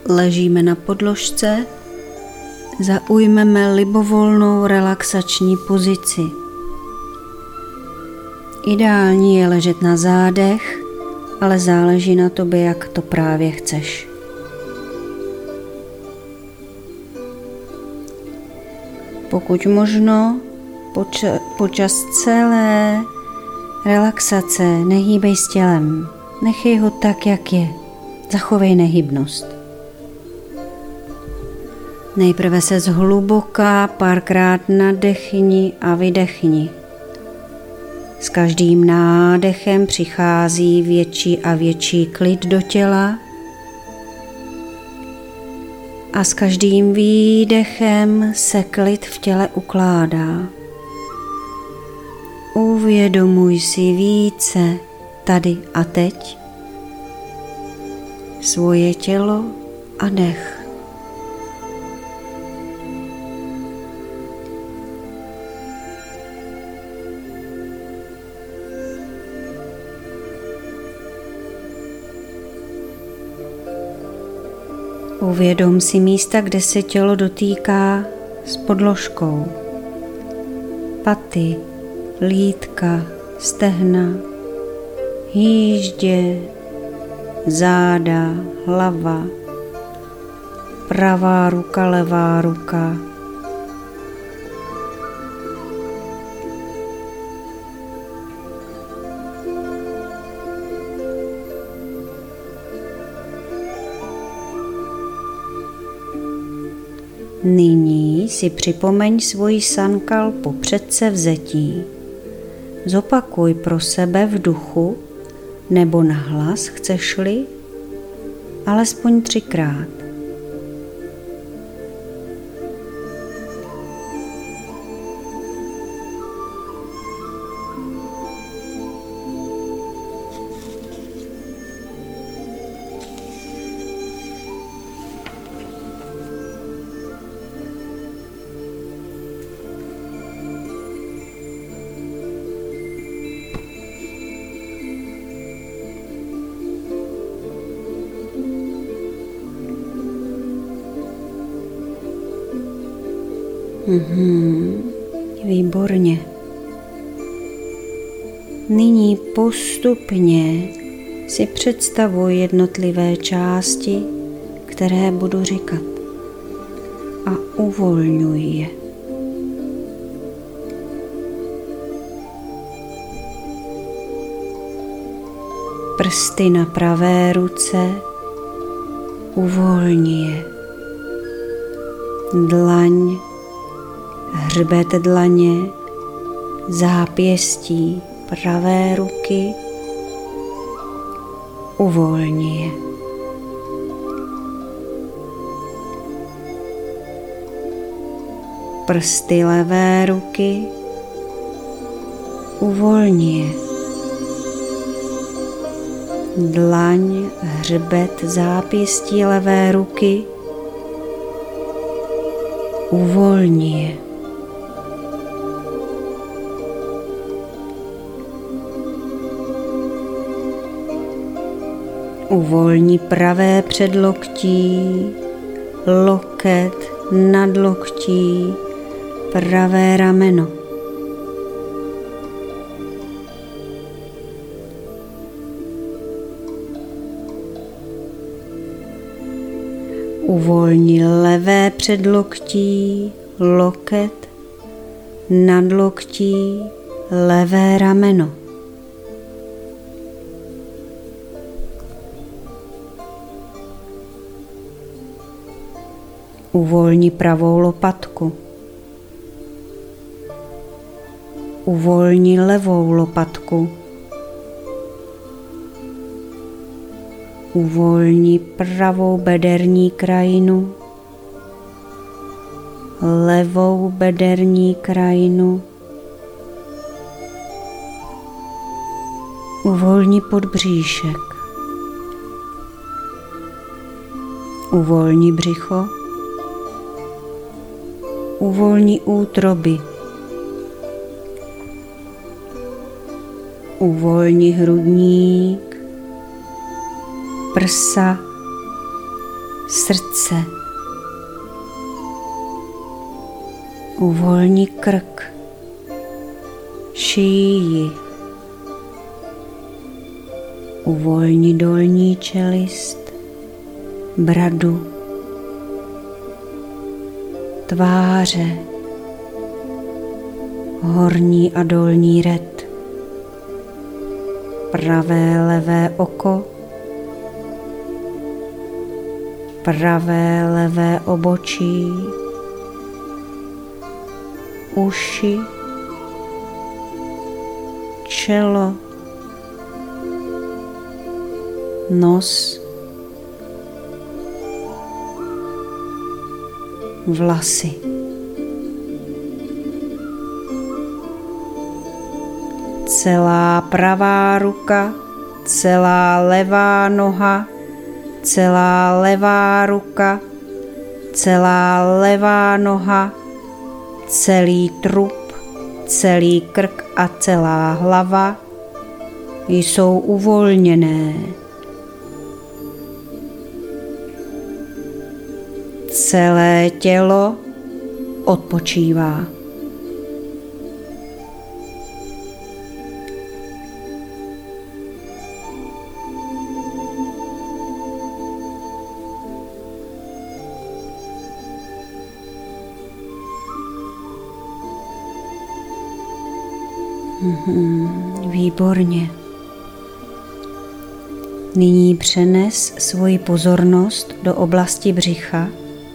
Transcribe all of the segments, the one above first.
Ležíme na podložce, zaujmeme libovolnou relaxační pozici. Ideální je ležet na zádech, ale záleží na tobě, jak to právě chceš. Pokud možno, počas celé relaxace nehýbej s tělem. Nechej ho tak, jak je. Zachovej nehybnost. Nejprve se zhluboka párkrát nadechni a vydechni. S každým nádechem přichází větší a větší klid do těla a s každým výdechem se klid v těle ukládá. Uvědomuj si více tady a teď svoje tělo a dech. Uvědom si místa, kde se tělo dotýká s podložkou. Paty, lítka, stehna, jíždě, záda, hlava, pravá ruka, levá ruka. Nyní si připomeň svoji sankalpu předsevzetí. Zopakuj pro sebe v duchu nebo nahlas, chceš-li, alespoň 3krát. Výborně. Nyní postupně si představuj jednotlivé části, které budu říkat, a uvolňuj je. Prsty na pravé ruce, uvolni je. Dlaň, hřbet dlaně, zápěstí pravé ruky, uvolni je. Prsty levé ruky, uvolni je. Dlaň, hřbet, zápěstí levé ruky, uvolni je. Uvolni pravé předloktí, loket, nadloktí, pravé rameno. Uvolni levé předloktí, loket, nadloktí, levé rameno. Uvolni pravou lopatku. Uvolni levou lopatku. Uvolni pravou bederní krajinu, levou bederní krajinu. Uvolni podbříšek. Uvolni břicho. Uvolni útroby. Uvolni hrudník, prsa, srdce. Uvolni krk, šíji. Uvolni dolní čelist, bradu, tváře, horní a dolní red, pravé levé oko, pravé levé obočí, uši, čelo, nos, vlasy. Celá pravá ruka, celá levá noha, celá levá ruka, celá levá noha, celý trup, celý krk a celá hlava jsou uvolněné. Celé tělo odpočívá. Výborně. Nyní přenes svoji pozornost do oblasti břicha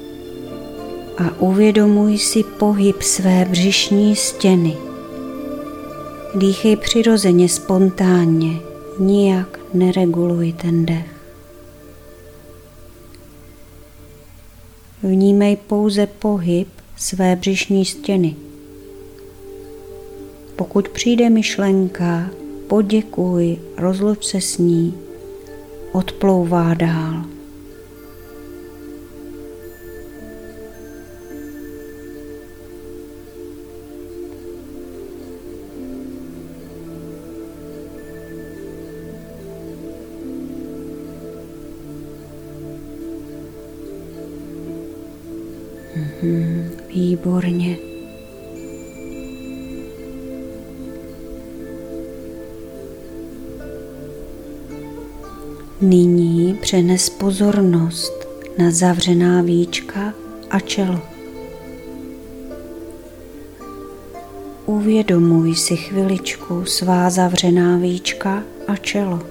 a uvědomuj si pohyb své břišní stěny. Dýchej přirozeně, spontánně, nijak nereguluj ten dech. Vnímej pouze pohyb své břišní stěny. Pokud přijde myšlenka, poděkuj, rozluč se s ní, odplouvá dál. Výborně. Nyní přenes pozornost na zavřená víčka a čelo. Uvědomuj si chviličku svá zavřená víčka a čelo.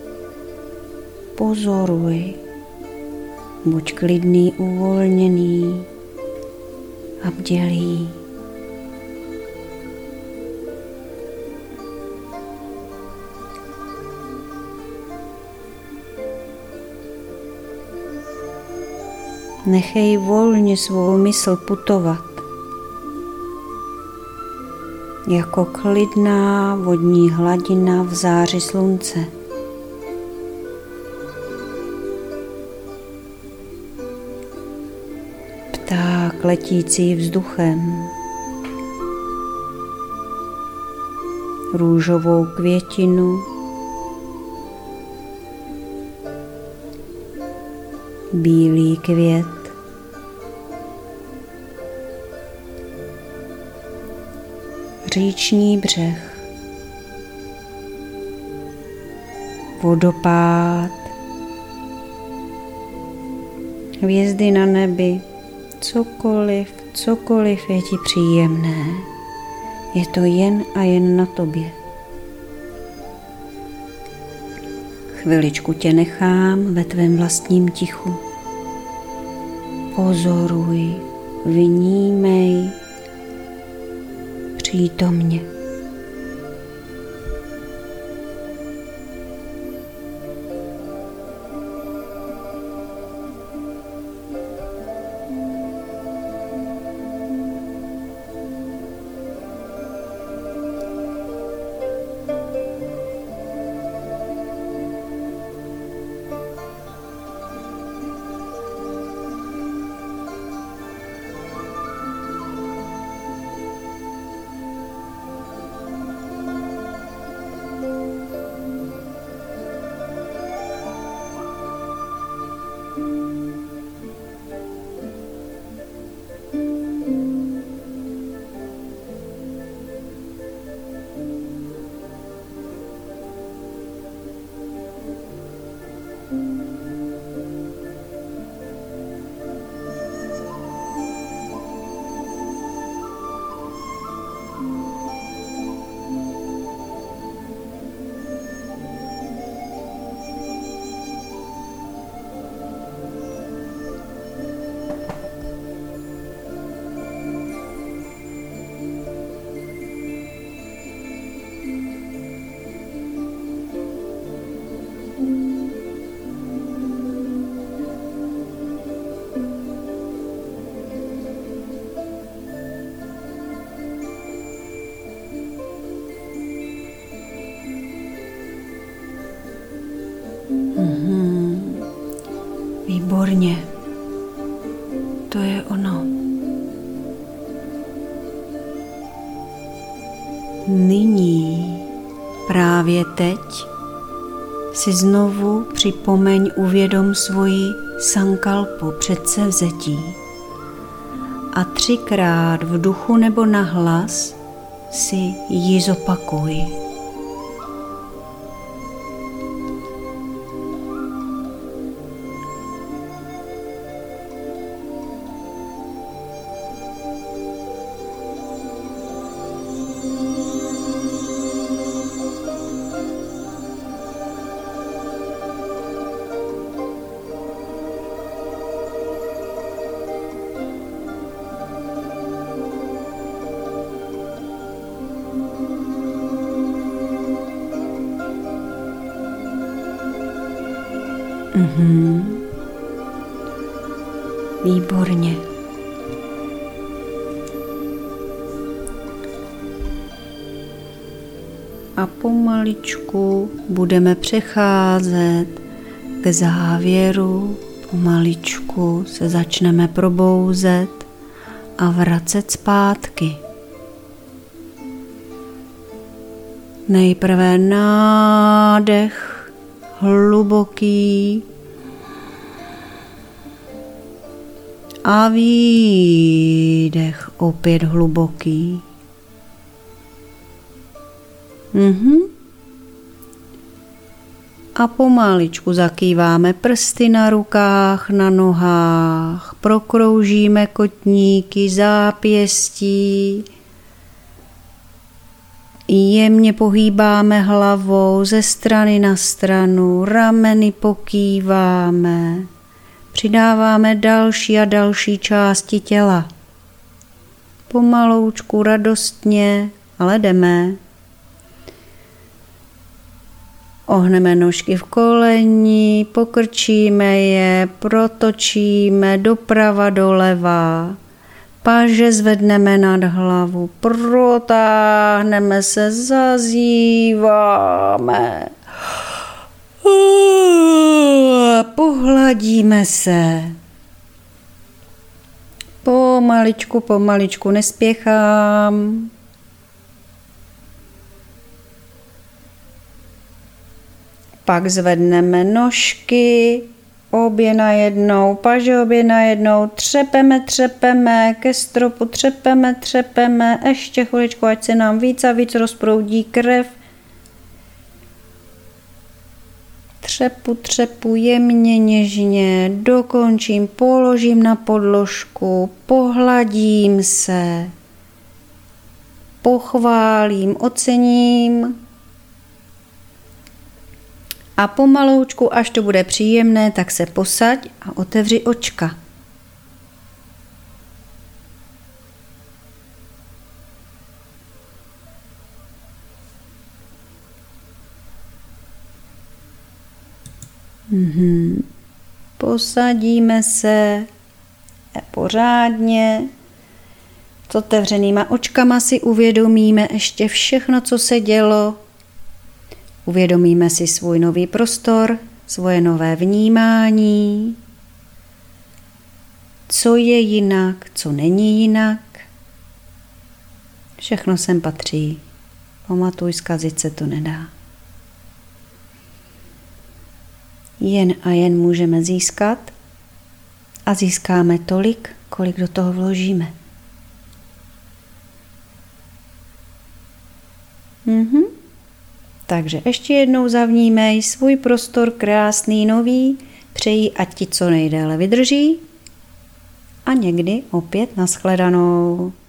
Pozoruj, buď klidný, uvolněný a bdělý. Nechej volně svou mysl putovat, jako klidná vodní hladina v záři slunce. Pták letící vzduchem, růžovou květinu, bílý květ, říční břeh, vodopád, hvězdy na nebi, cokoliv je ti příjemné, je to jen a jen na tobě. Chviličku tě nechám ve tvém vlastním tichu. Pozoruj, vnímej přítomně. Výborně. To je ono. Nyní, právě teď, si znovu připomeň, uvědom svoji sankalpu, předsevzetí, a 3krát v duchu nebo nahlas si ji zopakuj. Výborně. A pomaličku budeme přecházet k závěru. Pomaličku se začneme probouzet a vracet zpátky. Nejprve nádech hluboký a výdech opět hluboký. A pomaličku zakýváme prsty na rukách, na nohách, prokroužíme kotníky, zápěstí, jemně pohýbáme hlavou ze strany na stranu, rameny pokýváme, přidáváme další a další části těla. Pomaloučku, radostně, ale jdeme. Ohneme nožky v koleni, pokrčíme je, protočíme doprava, doleva. Paže zvedneme nad hlavu, protáhneme se, zazíváme. Pohladíme se. Pomaličku, pomaličku, nespěchám. Pak zvedneme nožky, obě najednou, paže obě najednou, třepeme ke stropu, třepeme, ještě chviličku, ať se nám víc a víc rozproudí krev. Třepu jemně, něžně, dokončím, položím na podložku, pohladím se, pochválím, ocením. A pomaloučku, až to bude příjemné, tak se posaď a otevři očka. Posadíme se pořádně. S otevřenýma očkama si uvědomíme ještě všechno, co se dělo. Uvědomíme si svůj nový prostor, svoje nové vnímání, co je jinak, co není jinak. Všechno sem patří. Pamatuj, zkazit se to nedá. Jen a jen můžeme získat a získáme tolik, kolik do toho vložíme. Takže ještě jednou zavnímej svůj prostor krásný, nový, přeji, ať ti co nejdéle vydrží a někdy opět nashledanou.